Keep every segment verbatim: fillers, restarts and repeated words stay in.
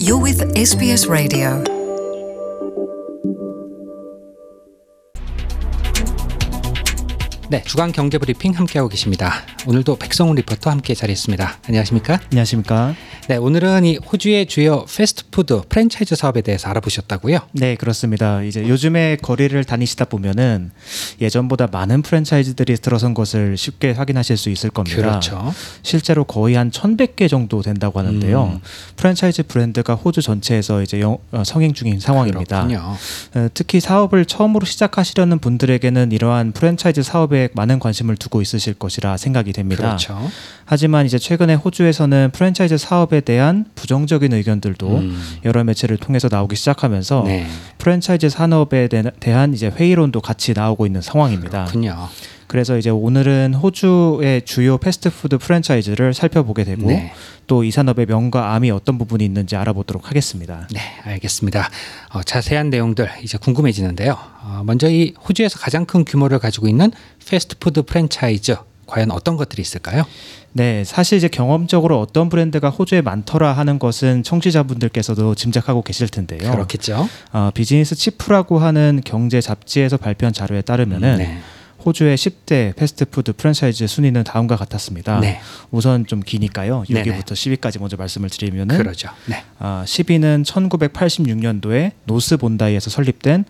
You're with 에스비에스 Radio. 네, 주간 경제 브리핑 함께하고 계십니다. 오늘도 백성훈 리포터 함께 자리했습니다. 안녕하십니까? 안녕하십니까? 네, 오늘은 이 호주의 주요 패스트푸드 프랜차이즈 사업에 대해서 알아보셨다고요? 네, 그렇습니다. 이제 요즘에 거리를 다니시다 보면은 예전보다 많은 프랜차이즈들이 들어선 것을 쉽게 확인하실 수 있을 겁니다. 그렇죠. 실제로 거의 한 천백 개 정도 된다고 하는데요. 음. 프랜차이즈 브랜드가 호주 전체에서 이제 영, 어, 성행 중인 상황입니다. 그렇군요. 어, 특히 사업을 처음으로 시작하시려는 분들에게는 이러한 프랜차이즈 사업에 많은 관심을 두고 있으실 것이라 생각이 됩니다. 그렇죠. 하지만 이제 최근에 호주에서는 프랜차이즈 사업에 대한 부정적인 의견들도 음. 여러 매체를 통해서 나오기 시작하면서 네. 프랜차이즈 산업에 대한 이제 회의론도 같이 나오고 있는 상황입니다. 그렇군요. 그래서 이제 오늘은 호주의 주요 패스트푸드 프랜차이즈를 살펴보게 되고 네. 또 이 산업의 명과 암이 어떤 부분이 있는지 알아보도록 하겠습니다. 네, 알겠습니다. 어, 자세한 내용들 이제 궁금해지는데요. 어, 먼저 이 호주에서 가장 큰 규모를 가지고 있는 패스트푸드 프랜차이즈 과연 어떤 것들이 있을까요? 네, 사실 이제 경험적으로 어떤 브랜드가 호주에 많더라 하는 것은 청취자분들께서도 짐작하고 계실 텐데요. 그렇겠죠. 어, 비즈니스 치프라고 하는 경제 잡지에서 발표한 자료에 따르면은. 네. 호주의 십 대 패스트푸드 프랜차이즈 순위는 다음과 같았습니다. 네. 우선 좀 기니까요. 육 위부터 십 위까지 먼저 말씀을 드리면은 그러죠. 네. 어, 십 위는 천구백팔십육 년도에 노스 본다이에서 설립된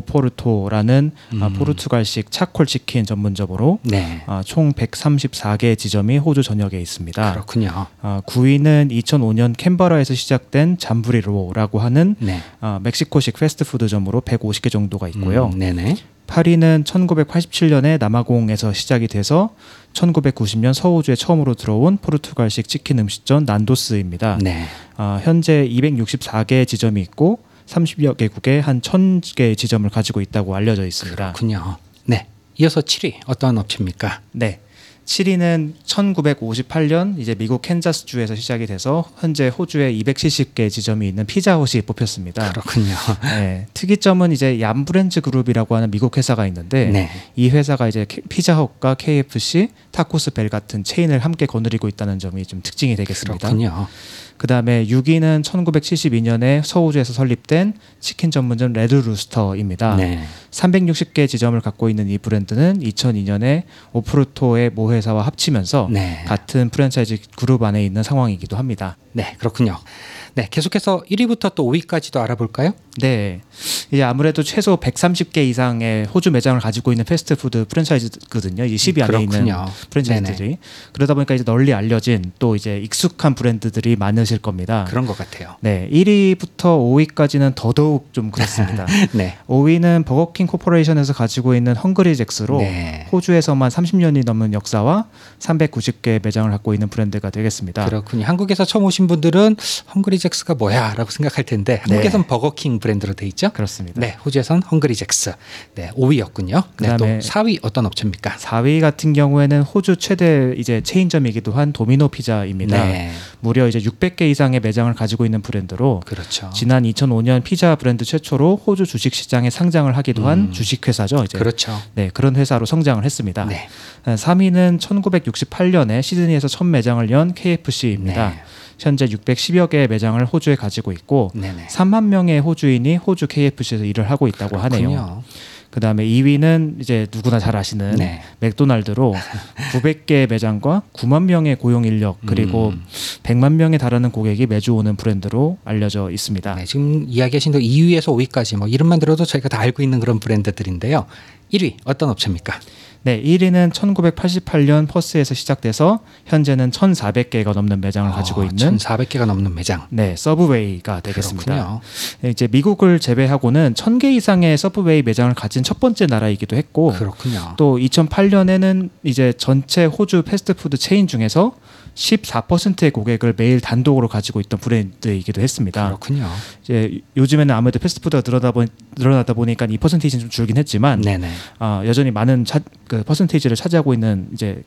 오포르토라는 음. 어, 포르투갈식 차콜 치킨 전문점으로 네. 어, 총 백삼십사 개 지점이 호주 전역에 있습니다. 그렇군요. 어, 구 위는 이천오 년 캔버라에서 시작된 잠브리로라고 하는 네. 어, 멕시코식 패스트푸드점으로 백오십 개 정도가 있고요. 음, 네네. 팔 위는 천구백팔십칠 년에 남아공에서 시작이 돼서 천구백구십 년 서호주에 처음으로 들어온 포르투갈식 치킨 음식점 난도스입니다. 네. 어, 현재 이백육십사 개 지점이 있고 삼십여 개국에 한 천 개의 지점을 가지고 있다고 알려져 있습니다. 그렇군요. 네. 이어서 칠 위 어떠한 업체입니까? 네. 칠 위는 천구백오십팔 년 이제 미국 캔자스주에서 시작이 돼서 현재 호주에 이백칠십 개 지점이 있는 피자헛이 뽑혔습니다. 그렇군요. 네, 특이점은 이제 얌브랜즈 그룹이라고 하는 미국 회사가 있는데 네. 이 회사가 이제 피자헛과 케이에프씨, 타코스벨 같은 체인을 함께 거느리고 있다는 점이 좀 특징이 되겠습니다. 그렇군요. 그 다음에 육 위는 천구백칠십이 년에 서호주에서 설립된 치킨 전문점 레드루스터입니다. 네. 삼백육십 개 지점을 갖고 있는 이 브랜드는 이천이 년에 오프루토의 모 회사와 합치면서 네. 같은 프랜차이즈 그룹 안에 있는 상황이기도 합니다. 네, 그렇군요. 네, 계속해서 일 위부터 또 오 위까지도 알아볼까요? 네, 이제 아무래도 최소 백삼십 개 이상의 호주 매장을 가지고 있는 패스트푸드 프랜차이즈거든요. 이 십 위 안에 그렇군요. 있는 프랜차이즈들이. 네네. 그러다 보니까 이제 널리 알려진 또 이제 익숙한 브랜드들이 많으실 겁니다. 그런 것 같아요. 네, 일 위부터 오 위까지는 더더욱 좀 그렇습니다. 네. 오 위는 버거킹 코퍼레이션에서 가지고 있는 헝그리 잭스로 네. 호주에서만 삼십 년이 넘는 역사와 삼백구십 개 매장을 갖고 있는 브랜드가 되겠습니다. 그렇군요. 한국에서 처음 오신 분들은 헝그리 잭스가 뭐야 라고 생각할 텐데 한국에서는 네. 버거킹 브랜드로 돼 있죠? 그렇습니다. 네, 호주에서는 헝그리 잭스. 네, 오 위였군요. 네, 또 사 위 어떤 업체입니까? 사 위 같은 경우에는 호주 최대 이제 체인점이기도 한 도미노 피자입니다. 네. 무려 이제 육백 개 이상의 매장을 가지고 있는 브랜드로 그렇죠. 지난 이천오 년 피자 브랜드 최초로 호주 주식 시장에 상장을 하기도 한 음. 주식 회사죠. 이제. 그렇죠. 네, 그런 회사로 성장을 했습니다. 네. 삼 위는 천구백육십팔 년에 시드니에서 첫 매장을 연 케이에프씨입니다. 네. 현재 육백십여 개의 매장을 호주에 가지고 있고 네네. 삼만 명의 호주인이 호주 케이에프씨에서 일을 하고 있다고 그렇군요. 하네요. 그다음에 이 위는 이제 누구나 잘 아시는 네. 맥도날드로 구백 개의 매장과 구만 명의 고용 인력 그리고 음. 백만 명에 달하는 고객이 매주 오는 브랜드로 알려져 있습니다. 네, 지금 이야기하신 대로 이 위에서 오 위까지 뭐 이름만 들어도 저희가 다 알고 있는 그런 브랜드들인데요. 일 위 어떤 업체입니까? 네, 일 위는 천구백팔십팔 년 퍼스에서 시작돼서 현재는 천사백 개가 넘는 매장을 어, 가지고 있는 천사백 개가 넘는 매장. 네, 서브웨이가 되겠습니다. 그렇군요. 네, 이제 미국을 제외하고는 천 개 이상의 서브웨이 매장을 가진 첫 번째 나라이기도 했고 그렇군요. 또 이천팔 년에는 이제 전체 호주 패스트푸드 체인 중에서 십사 퍼센트의 고객을 매일 단독으로 가지고 있던 브랜드이기도 했습니다. 그렇군요. 이제 요즘에는 아무래도 패스트푸드가 늘어나다, 보니, 늘어나다 보니까 이 퍼센테이지는 좀 줄긴 했지만 어, 여전히 많은 차, 그 퍼센테이지를 차지하고 있는 이제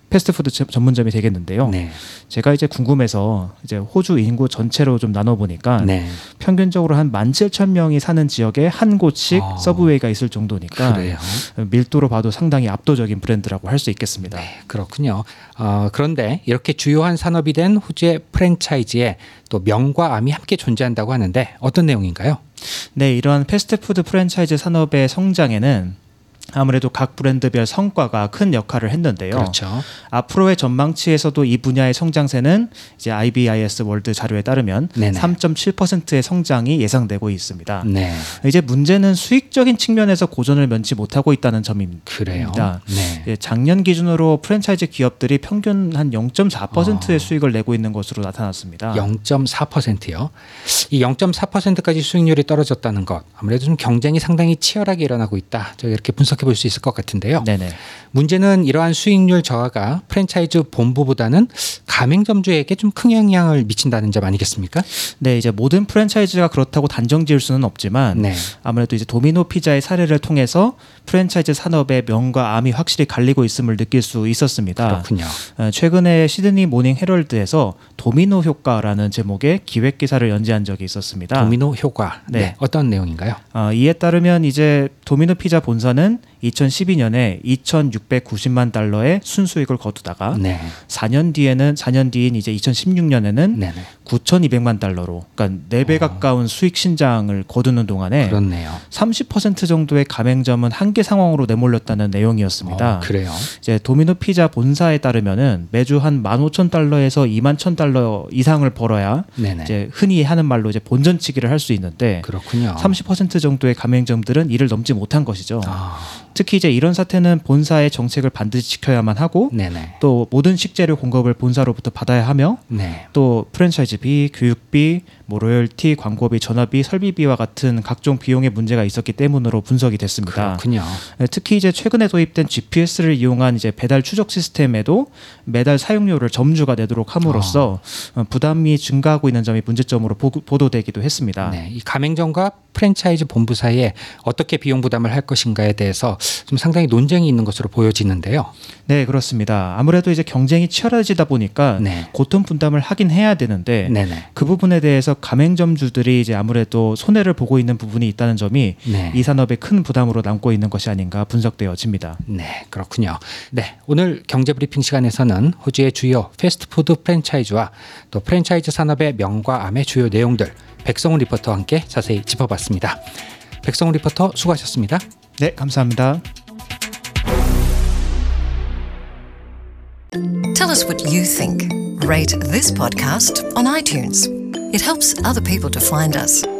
패스트푸드 전문점이 되겠는데요. 네. 제가 이제 궁금해서 이제 호주 인구 전체로 좀 나눠 보니까 네. 평균적으로 한 만 칠천 명이 사는 지역에 한 곳씩 어. 서브웨이가 있을 정도니까 그래요? 밀도로 봐도 상당히 압도적인 브랜드라고 할 수 있겠습니다. 네, 그렇군요. 어, 그런데 이렇게 주요한 산업이 된 호주의 프랜차이즈에 또 명과 암이 함께 존재한다고 하는데 어떤 내용인가요? 네, 이러한 패스트푸드 프랜차이즈 산업의 성장에는 아무래도 각 브랜드별 성과가 큰 역할을 했는데요. 그렇죠. 앞으로의 전망치에서도 이 분야의 성장세는 이제 아이비아이에스 월드 자료에 따르면 네네. 삼 점 칠 퍼센트의 성장이 예상되고 있습니다. 네. 이제 문제는 수익적인 측면에서 고전을 면치 못하고 있다는 점입니다. 그래요. 네. 작년 기준으로 프랜차이즈 기업들이 평균 한 영 점 사 퍼센트의 어. 수익을 내고 있는 것으로 나타났습니다. 영 점 사 퍼센트요. 이 영 점 사 퍼센트까지 수익률이 떨어졌다는 것, 아무래도 좀 경쟁이 상당히 치열하게 일어나고 있다. 저희 이렇게 분석 해볼 수 있을 것 같은데요. 네네. 문제는 이러한 수익률 저하가 프랜차이즈 본부보다는 가맹점주에게 좀 큰 영향을 미친다는 점 아니겠습니까? 네, 이제 모든 프랜차이즈가 그렇다고 단정지을 수는 없지만 네. 아무래도 이제 도미노 피자의 사례를 통해서 프랜차이즈 산업의 명과 암이 확실히 갈리고 있음을 느낄 수 있었습니다. 그렇군요. 최근에 시드니 모닝 헤럴드에서 도미노 효과라는 제목의 기획 기사를 연재한 적이 있었습니다. 도미노 효과. 네. 네. 어떤 내용인가요? 어, 이에 따르면 이제 도미노 피자 본사는 이천십이 년에 이천육백구십만 달러의 순수익을 거두다가 네. 사 년 뒤에는 사 년 뒤인 이제 이천십육 년에는 네네. 구천이백만 달러로 그러니까 네 배 가까운 수익 신장을 거두는 동안에 그렇네요. 삼십 퍼센트 정도의 가맹점은 한계 상황으로 내몰렸다는 내용이었습니다. 어, 그래요. 이제 도미노 피자 본사에 따르면은 매주 한 만 오천 달러에서 이만 천 달러 이상을 벌어야 네네. 이제 흔히 하는 말로 이제 본전치기를 할 수 있는데 그렇군요. 삼십 퍼센트 정도의 가맹점들은 이를 넘지 못한 것이죠. 아. 특히 이제 이런 사태는 본사의 정책을 반드시 지켜야만 하고 네네. 또 모든 식재료 공급을 본사로부터 받아야 하며 네. 또 프랜차이즈비, 교육비, 뭐 로열티, 광고비, 전화비, 설비비와 같은 각종 비용의 문제가 있었기 때문으로 분석이 됐습니다. 그렇군요. 특히 이제 최근에 도입된 지피에스를 이용한 이제 배달 추적 시스템에도 매달 사용료를 점주가 내도록 함으로써 어. 부담이 증가하고 있는 점이 문제점으로 보, 보도되기도 했습니다. 네, 이 가맹점과 프랜차이즈 본부 사이에 어떻게 비용 부담을 할 것인가에 대해서 좀 상당히 논쟁이 있는 것으로 보여지는데요. 네, 그렇습니다. 아무래도 이제 경쟁이 치열해지다 보니까 네. 고통 분담을 하긴 해야 되는데 네네. 그 부분에 대해서 가맹점주들이 이제 아무래도 손해를 보고 있는 부분이 있다는 점이 네. 이 산업의 큰 부담으로 남고 있는 것이 아닌가 분석되어집니다. 네, 그렇군요. 네, 오늘 경제브리핑 시간에서는 호주의 주요 패스트푸드 프랜차이즈와 또 프랜차이즈 산업의 명과 암의 주요 내용들 백성훈 리포터와 함께 자세히 짚어봤습니다. 백성훈 리포터 수고하셨습니다. 네, 감사합니다. Tell us what you think. Rate this podcast on iTunes. It helps other people to find us.